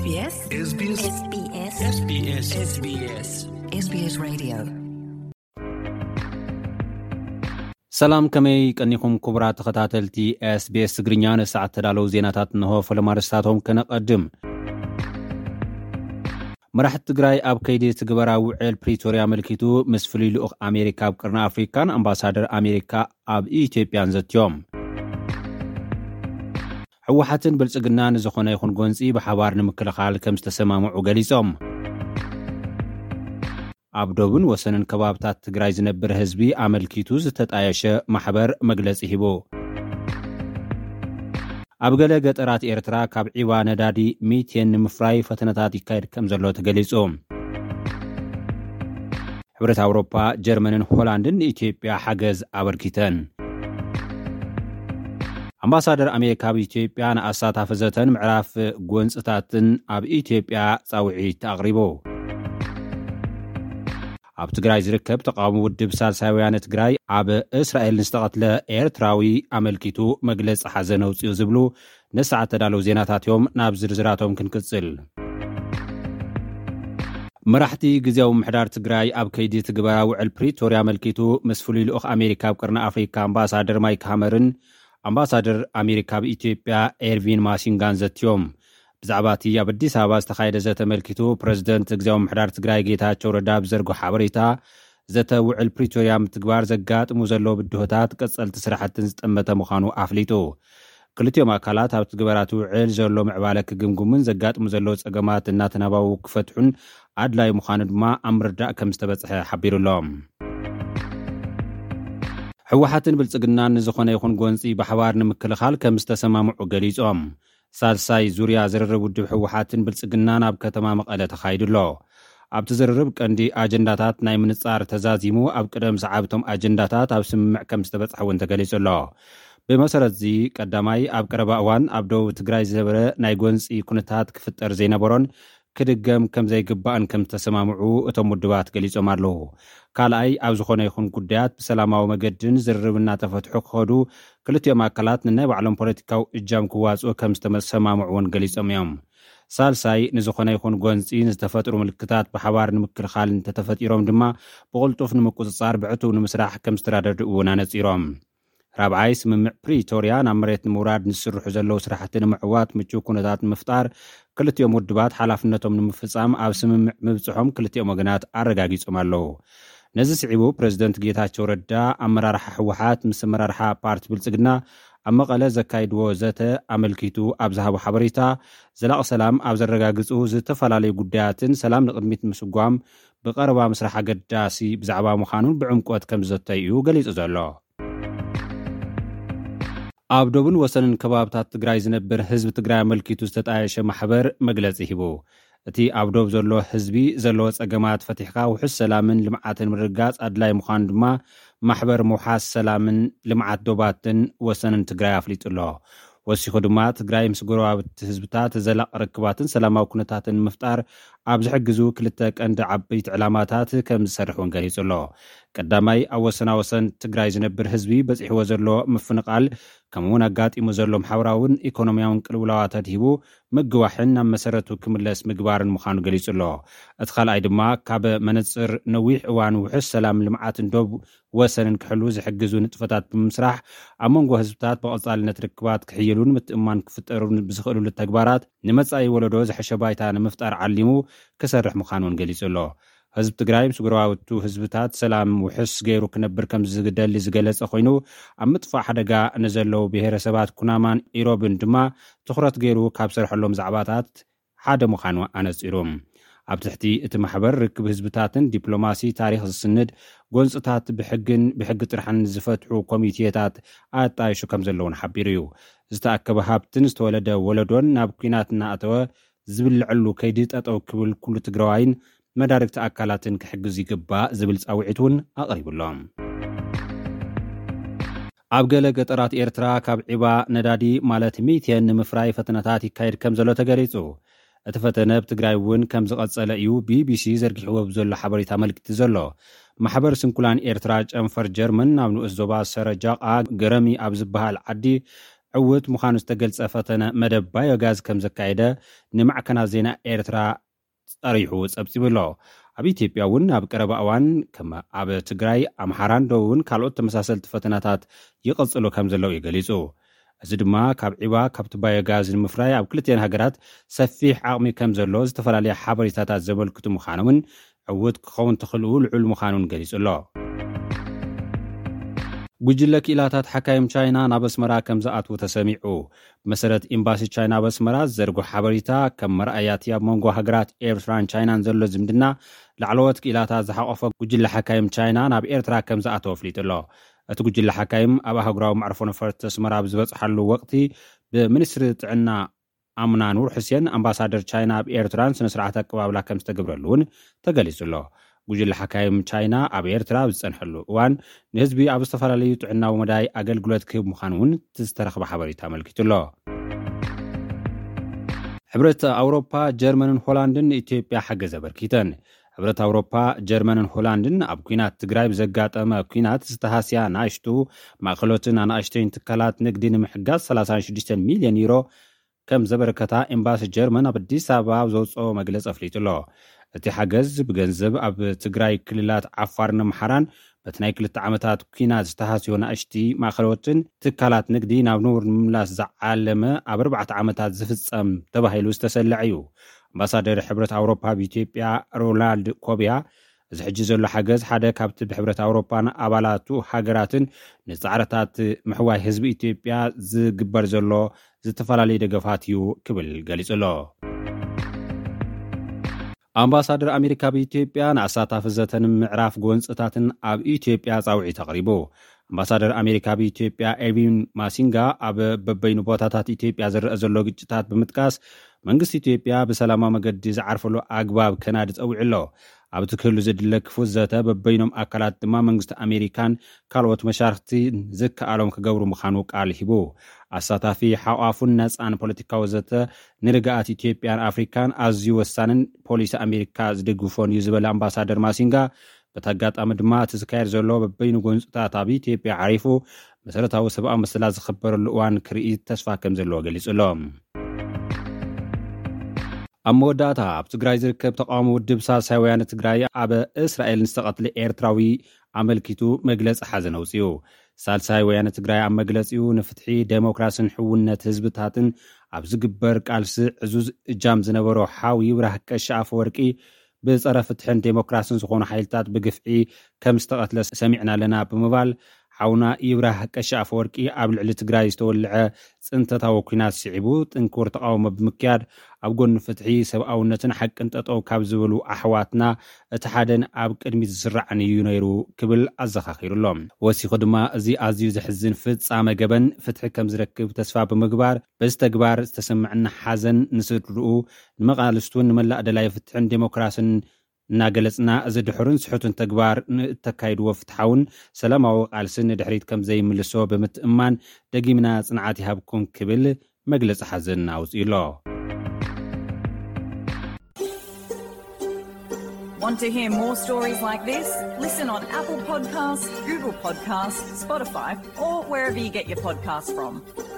SBS Radio ሰላም ከመይ ቀኒኩም ክቡራት ተኸታተልቲ SBS ትግርኛ ንሰዓት ተዳለው ዜናታት እንሆ ፈለማርስታቶም ከነቀድም መራሕቲ ትግራይ ኣብ ከይዲ ትግበራ ውዕል ፕሪቶሪያ መልኪቱ ምስ ፍሉይ ልኡኽ ኣሜሪካ ኣብ ቅርና ኣፍሪካን ኣምባሳደር ኣሜሪካ ኣብ ኢትዮጵያን ዘትዮም ሕወሓትን ብልጽግናን ዝኾነ ይኹን ጎንፂ ብሓባር ንምክልኻል ከም ዝተሰማምዑ ገሊጾም ኣብ ደቡብን ወሰንን ከባብታት ትግራይ ዝነብር ህዝቢ ኣመልኪቱ ዝተጣየሸ ማሕበር መግለጺ ሂቡ ኣብ ገለ ገጠራት ኤርትራ ካብ ዒባ ነዳዲ ሚቴን ንምፍራይ ፈተነታት ይካየድ ከም ዘሎ ተገሊጹ ሕብረት ኣውሮፓ ጀርመንን ሆላንድን ንኢትዮጵያ ሓገዝ ኣበርኪተን ኣምባሳደር ኣሜሪካ ኣብ ኢትዮጵያ ንኣሳታፈ ዘተን ምዕራፍ ጎንፅታትን ኣብ ኢትዮጵያ ጻውዒት ኣቕሪቡ ኣብ ትግራይ ዝርከብ ተቃውሞ ውድብ ሳልሳይ ወያነ ትግራይ ኣብ እስራኤል ንዝተቐትለ ኤርትራዊ ኣመልኪቱ መግለፂ ሓዘን ኣውፅኡ ዝብሉ ነሰዓት ተዳለው ዜናታት እዮም ናብ ዝርዝራቶም ክንቅጽል መራሕቲ ግዜያዊ ምሕዳር ትግራይ ኣብ ከይዲ ትግበራ ውዕል ፕሪቶሪያ ኣመልኪቱ ምስ ፍሉይ ልኡኽ ኣሜሪካ ኣብ ቅርና ኣፍሪካ ኣምባሳደር ማይክ ሃመርን ኣምባሳደር ኣሜሪካ ኣብ ኢትዮጵያ ኤርቪን ማሲንጋን ዘትዮም ብዛዕባ እቲ ኣብ ኣዲስ ኣበባ ዝተኻየደ ዘተመልኪቱ ፕረዚደንት ግዜያዊ ምሕዳር ትግራይ ጌታቸው ረዳ ብዘርጎ ሓበሬታ ዘተ ውዕል ፕሪቶሪያ ምትግባር ዘጋጥሙ ዘለዎ ብድሆታት ቀጸልቲ ስራሕትን ዝጠመተ ምዃኑ ኣፍሊጡ ክልቲኦም ኣካላት ኣብ ትግበራት ውዕል ዘሎ ምዕባለ ክግምጉምን ዘጋጥሙ ዘለዎ ጸገማት እናተናባቡ ክፈትሑን ኣድላይ ምዃኑ ድማ ኣብ ምርዳእ ከም ዝተበጽሐ ሓቢሩሎም ሕወሓትን ብልጽግናን ዝኾነ ይኹን ጎንፂ ብሓባር ንምክልኻል ከም ዝተሰማምዑ ገሊጾም ሳልሳይ ዙርያ ዝርርብ ውድብ ሕወሓትን ብልጽግናን ኣብ ከተማ መቐለ ተኻይዱሎ ኣብቲ ዝርርብ ቀንዲ ኣጀንዳታት ናይ ምንጻር ተዛዚሙ ኣብ ቅደም ሰዓብቶም ኣጀንዳታት ኣብ ስምምዕ ከም ዝተበጽሐ እውን ተገሊጹ ኣሎ ብመሰረት እዚ ቀዳማይ ኣብ ቀረባ እዋን ኣብ ደቡብ ትግራይ ዝነበረ ናይ ጎንፂ ኩነታት ክፍጠር ዘይነበሮን ክድገም ከም ዘይግባእን ከም ዝተሰማምዑ እቶም ውድባት ገሊጾም ኣለዉ ካልኣይ ኣብ ዝኾነ ይኹን ጉዳያት ብሰላማዊ መገድን ዝርርብ እናተፈትሑ ክኸዱ ክልቲኦም ኣካላት ንናይ ባዕሎም ፖለቲካዊ እጃም ክዋፅኡ ከም ዝተሰማምዑ እውን ገሊጾም እዮም ሳልሳይ ንዝኾነ ይኹን ጎንፂ ንዝተፈጥሩ ምልክታት ብሓባር ንምክልኻል እንተተፈጢሮም ድማ ብቕልጡፍ ንምቁፅጻር ብዕቱብ ንምስራሕ ከም ዝተራደድኡ እውን ኣነጺሮም ራብዓይ ስምምዕ ፕሪቶሪያ ናብ መሬት ንምውራድ ንስርሑ ዘለዉ ስራሕቲ ንምዕዋት ምቹው ኩነታት ንምፍጣር ክልቲኦም ውድባት ሓላፍነቶም ንምፍጻም ኣብ ስምምዕ ምብጽሖም ክልቲኦም ወገናት ኣረጋጊጾም ኣለዉ ነዚ ስዒቡ ፕረዚደንት ጌታቸው ረዳ ኣመራርሓ ሕወሓት ምስ ኣመራርሓ ፓርቲ ብልጽግና ኣብ መቐለ ዘካይድዎ ዘተ ኣመልኪቱ ኣብ ዝሃቦ ሓበሬታ ዘላቕ ሰላም ኣብ ዘረጋግጹ ዝተፈላለዩ ጉዳያትን ሰላም ንቕድሚት ምስጓም ብቐረባ ምስራሕ ኣገዳሲ ብዛዕባ ምዃኑን ብዕምቆት ከም ዘተይ እዩ ገሊጹ ዘሎ ኣብ ደቡብን ወሰንን ከባብታት ትግራይ ዝነብር ህዝቢ ትግራይ ኣመልኪቱ ዝተጣየሸ ማሕበር መግለጺ ሂቡ እቲ ኣብ ደቡብ ዘሎ ህዝቢ ዘለዎ ጸገማት ፈቲሕካ ውሕስ ሰላምን ልምዓትን ምርጋጽ ኣድላይ ምዃኑ ድማ ማሕበር ምውሓስ ሰላምን ልምዓት ዶባትን ወሰንን ትግራይ ኣፍሊጡ ኣሎ ወሲኹ ድማ ትግራይ ምስ ጎረባብቲ ህዝብታት ዘላቕ ርክባትን ሰላማዊ ኩነታትን ምፍጣር ኣብ ዝሕግዙ ክልተ ቀንዲ ዓበይቲ ዕላማታት ከም ዝሰርሕ እውን ገሊጹ ኣሎ ቀዳማይ ኣብ ወሰናወሰን ትግራይ ዝነብር ህዝቢ በፂሕዎ ዘሎ ምፍንቓል ከምኡውን ኣጋጢሙ ዘሎ ማሕበራውን ኢኮኖምያውን ቅልውላዋታት ሂቡ ምግዋሕን ናብ መሰረቱ ክምለስ ምግባርን ምዃኑ ገሊጹ ኣሎ እቲ ካልኣይ ድማ ካብ መነፅር ነዊሕ እዋን ውሕስ ሰላም ልምዓትን ዶብ ወሰንን ክሕሉ ዝሕግዙ ንጥፈታት ብምስራሕ ኣብ መንጎ ህዝብታት ብቐጻልነት ርክባት ክሕይሉን ምትእማን ክፍጠሩን ብዝኽእሉሉ ተግባራት ንመጻኢ ወለዶ ዝሐሸ ባይታ ንምፍጣር ዓሊሙ ክሰርሕ ምዃኑን ገሊጹ ኣሎ ህዝቢ ትግራይ ምስ ጎረባብቱ ህዝብታት ሰላም ውሕስ ገይሩ ክነብር ከም ዝግደሊ ዝገለጸ ኮይኑ ኣብ ምጥፋእ ሓደጋ ንዘለዉ ብሄረሰባት ኩናማን ኢሮብን ድማ ትኹረት ገይሩ ካብ ሰርሐሎም ዛዕባታት ሓደ ምዃኑ ኣነጺሩ ኣብ ትሕቲ እቲ ማሕበር ርክብ ህዝብታትን ዲፕሎማሲ ታሪክ ዝስንድ ጎንፅታት ብሕጊ ጥርሓን ዝፈትሑ ኮሚቴታት ኣጣይሹ ከም ዘለውን ሓቢሩ እዩ ዝተኣከበ ሃብትን ዝተወለደ ወለዶን ናብ ኩናት እናኣተወ ዝብልዕሉ ከይዲ ጠጠው ክብል ኩሉ ትግራዋይን መዳርግቲ ኣካላትን ክሕግዙ ይግባእ ዝብል ጻውዒት እውን ኣቕሪቡሎም ኣብ ገለ ገጠራት ኤርትራ ካብ ዒባ ነዳዲ ማለት ሚቴን ንምፍራይ ፈተነታት ይካየድ ከም ዘሎ ተገሊጹ እቲ ፈተነ ብትግራይ እውን ከም ዝቐጸለ እዩ ቢቢሲ ዘርጊሕዎ ብዘሎ ሓበሬታ መልክቲ ዘሎ ማሕበር ስንኩላን ኤርትራ ጨንፈር ጀርመን ናብ ንኡስ ዞባ ሰረጃቃ ገረሚ ኣብ ዝበሃል ዓዲ ዕውት ምዃኑ ዝተገልጸ ፈተነ መደብ ባዮጋዝ ከም ዘካየደ ንማዕከናት ዜና ኤርትራ ጸሪሑ ጸብጺብሎ ኣብ ኢትዮጵያ እውን ኣብ ቀረባ እዋን ከም ኣብ ትግራይ ኣምሓራን ደቡብን ካልኦት ተመሳሰልቲ ፈተናታት ይቕጽሉ ከም ዘለው ይገሊጹ እዚ ድማ ካብ ዒባ ካብቲ ባዮጋዝ ንምፍራይ ኣብ ክልቲአን ሃገራት ሰፊሕ ዓቕሚ ከም ዘሎ ዝተፈላለየ ሓበሬታታት ዘመልክቱ ምዃኖምን ዕውት ክኸውን ትኽእሉ ልዑል ምዃኑን ገሊጹ ኣሎ ጉጅለ ክኢላታት ሓካይም ቻይና ናብ ኣስመራ ከም ዝኣትዉ ተሰሚዑ ብመሰረት ኤምባሲ ቻይና ኣብ ኣስመራ ዘርጎ ሓበሬታ ከም መርኣያት ኣብ መንጎ ሃገራት ኤርትራን ቻይናን ዘሎ ዝምድና ላዕለዎት ክኢላታት ዝሓቆፈ ጉጅለ ሓካይም ቻይና ናብ ኤርትራ ከም ዝኣተወ ኣፍሊጡ ኣሎ እቲ ጉጅለ ሓካይም ኣብ ሃገራዊ ማዕርፎ ነፈርቲ ኣስመራ ብዝበፅሓሉ ወቅቲ ብሚኒስትሪ ጥዕና ኣምና ኑር ሕሴን ኣምባሳደር ቻይና ኣብ ኤርትራን ስነ-ስርዓት ኣቀባብላ ከም ዝተገብረሉ እውን ተገሊጹ ኣሎ ጉጅለ ሓካይም ቻይና ኣብ ኤርትራ ዝጸንሐሉ እዋን ንህዝቢ ኣብ ዝተፈላለዩ ጥዕናዊ መዳይ ኣገልግሎት ክህብ ምዃኑ እውን ዝተረኸበ ሓበሬታ ኣመልኪቱ ኣሎ ሕብረት ኣውሮፓ ጀርመንን ሆላንድን ኢትዮጵያ ሓገዝ ኣበርኪተን ሕብረት ኣውሮፓ ጀርመንን ሆላንድን ኣብ ኩናት ትግራይ ብዘጋጠመ ኩናት ዝተሃስያ ንኣሽቱ ማእኸሎትን ኣናእሽተይን ትካላት ንግዲ ንምሕጋዝ 36 ሚልዮን ዩሮ ከም ዘበረከታ ኤምባሲ ጀርመን ኣብ ኣዲስ ኣበባ ዘውፅኦ መግለፂ ኣፍሊጡ ኣሎ እቲ ሓገዝ ብገንዘብ ኣብ ትግራይ ክልላት ዓፋርን ኣምሓራን በቲ ናይ 2 ዓመታት ኩናት ዝተሃስዩ ንኣሽቲ ማእኸሎትን ትካላት ንግዲ ናብ ንቡር ንምምላስ ዝዓለመ ኣብ 4 ዓመታት ዝፍጸም ተባሂሉ ዝተሰልዐ እዩ ኣምባሳደር ሕብረት ኣውሮፓ ብኢትዮጵያ ሮናልድ ኮቢያ እዚ ሕጂ ዘሎ ሓገዝ ሓደ ካብቲ ብሕብረት ኣውሮፓን ኣባላቱ ሃገራትን ንጻዕረታት ምሕዋይ ህዝቢ ኢትዮጵያ ዝግበር ዘሎ ዝተፈላለዩ ደገፋት እዩ ክብል ገሊጹ ኣሎ ኣምባሳደር ኣሜሪካ ብኢትዮጵያ ንኣሳታፍ ዘተን ምዕራፍ ጎንፅታትን ኣብ ኢትዮጵያ ጻውዒት ኣቕሪቡ ኣምባሳደር ኣሜሪካ ብኢትዮጵያ ኤርቪን ማሲንጋ ኣብ በበይኑ ቦታታት ኢትዮጵያ ዝርአ ዘሎ ግጭታት ብምጥቃስ መንግስቲ ኢትዮጵያ ብሰላማዊ መገዲ ዝዓርፈሉ ኣግባብ ከናዲ ጸዊዑ ኣሎ ኣብ ትክህሉ ዝድለ ክፉት ዘተ በበይኖም ኣካላት ድማ መንግስቲ ኣሜሪካን ካልኦት መሻርክቲ ዝከኣሎም ክገብሩ ምዃኑ ቃል ሂቡ ኣሳታፊ ሓቋፉን ነፃን ፖለቲካዊ ዘተ ንርግኣት ኢትዮጵያን ኣፍሪካን ኣዝዩ ወሳንን ፖሊሲ ኣሜሪካ ዝድግፎን እዩ ዝበለ ኣምባሳደር ማሲንጋ በተጋጣሚ ድማ እቲ ዝካየድ ዘሎ በበይኑ ጎንፅታት ኣብ ኢትዮጵያ ዓሪፉ መሰረታዊ ሰብኣዊ መሰላት ዝኽበረሉ እዋን ክርኢ ተስፋ ከም ዘለዎ ገሊጹ ኣሎ ኣብ መወዳእታ ኣብ ትግራይ ዝርከብ ተቃውሞ ውድብ ሳልሳይ ወያነ ትግራይ ኣብ እስራኤል ንዝተቐትለ ኤርትራዊ ኣመልኪቱ መግለፂ ሓዘን ኣውፅኡ ሳልሳይ ወያነ ትግራይ ኣብ መግለፂኡ ንፍትሒ ዴሞክራሲን ሕውነት ህዝብታትን ኣብ ዝግበር ቃልሲ ዕዙዝ እጃም ዝነበሮ ሓዊ ይብራህ ቀሺ ኣፈወርቂ ብፀረ ፍትሕን ዴሞክራሲን ዝኾኑ ሓይልታት ብግፍዒ ከም ዝተቐትለ ሰሚዕና ኣለና ብምባል ሓውና ይብራህ ቀሺ ኣፈወርቂ ኣብ ልዕሊ ትግራይ ዝተወልዐ ፅንተታዊ ኩናት ስዒቡ ጥንኩር ተቃውሞ ብምክያድ ኣብ ጎኒ ፍትሒ ሰብኣውነትን ሓቅን ጠጠው ካብ ዝብሉ ኣሕዋትና እቲ ሓደን ኣብ ቅድሚት ዝስራዕን እዩ ነይሩ ክብል ኣዘኻኺሩሎም ወሲኹ ድማ እዚ ኣዝዩ ዝሕዝን ፍጻመ ገበን ፍትሒ ከም ዝረክብ ተስፋ ብምግባር በዚ ተግባር ዝተሰምዐና ሓዘን ንስድርኡ ንመቓልስቱን ንመላእ ደላይ ፍትሕን ዴሞክራሲን እናገለጽና እዚ ድሕሩን ስሑትን ተግባር ንተካይድዎ ፍትሓውን ሰላማዊ ቃልስን ድሕሪት ከም ዘይምልሶ ብምትእማን ደጊምና ጽንዓት ይሃብኩም ክብል መግለፂ ሓዘን ኣውፅኢሎ Want to hear more stories like this? Listen on Apple Podcasts, Google Podcasts, Spotify, or wherever you get your podcasts from.